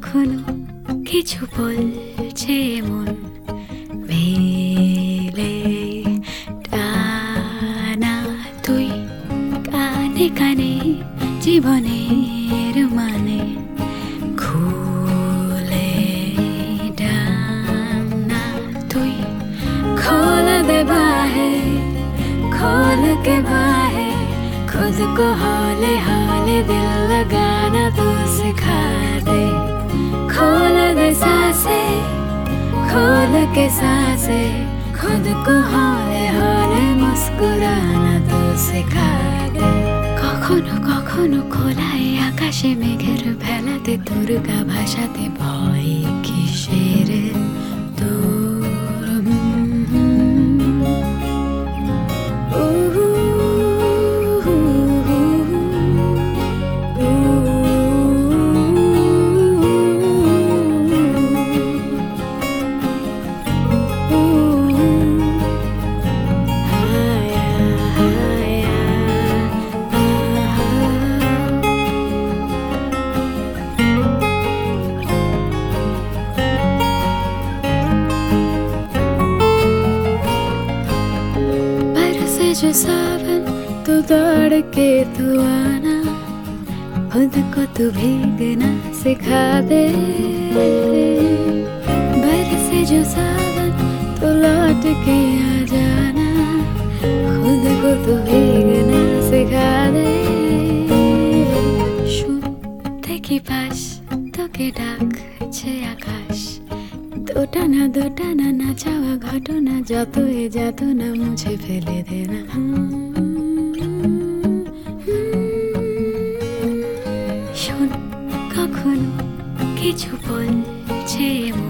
কখনো কিছু বলছে মন মেলে টানা তুই কানে কানে জীবনের মানে খুলে ডানা তুই खोल दे बाहें खोल के बाहें खुद को हौले हौले दिल लगाना तू सिखा दे खोल दे सांसें खोल के सांसें खुद को हौले हौले मुस्कुराना तू सिखा दे কখনো কখনো খোলায় আকাশে মেঘের ভেলাতে তোর গা ভাষাতে ভয় কিসের তোর जो सावन तो दौड़ के तू आना खुद को तू भीगना सिखा दे बरसे जो सावन तो लौट के आ जाना खुद को तू भीगना सिखा दे শুনতে কি পাস তোকে ডাকছে আকাশ দোটানা না চাওয়া ঘটনা যত এ যাত না মুছে ফেলে দে না শোন কখনো কিছু বলছে